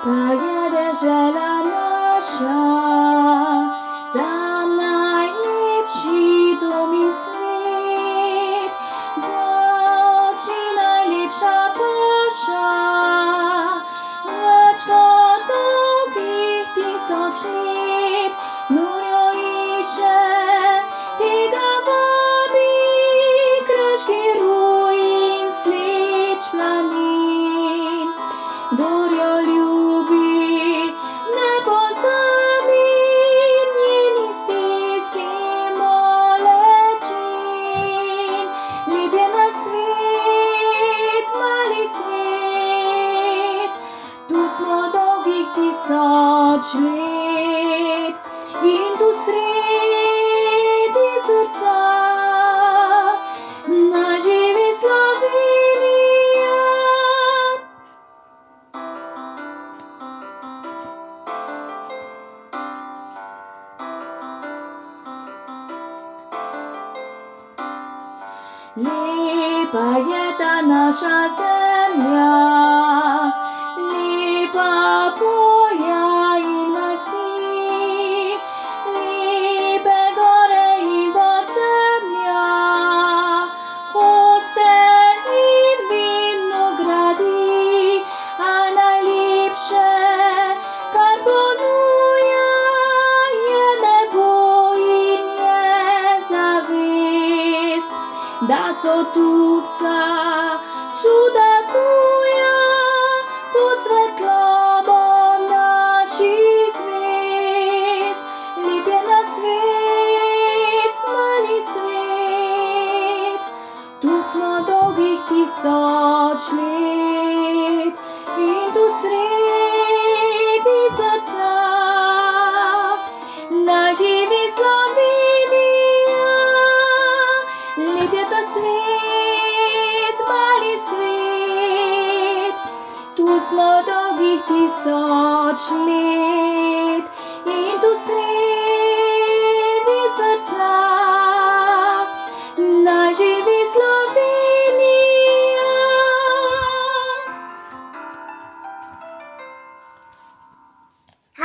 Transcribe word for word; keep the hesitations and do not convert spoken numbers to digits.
Lipa je dežela naša, tam najlepši dom in svet, za oči najlepša paša, več kot dolgih tisoč let. Nujno išče, tega vabi, kraški ruin, sleč planin. Kdor jo ljubi, ne pozabi njenih stisk in bolečin. Lep je na svet, mali svet, tu smo dolgih tisoč let. In tu sredi srca naj živi Slovenija. Lepa je ta naša zemlja, lepa polja in vasi, lepe gore in podzemlja, goste in vinogradi, a najlepše, kar ponuja, je nebo in je zavest, da so tu vsa čuda tuja pod svetlobo naših zvezd. Lep je na svet, mali svet, tu smo dolgih tisoč let. In tu sredi srca naj živi Slovenija. Lep je ta svet, mali svet, tu smo dolgih tisoč let. In tu sredi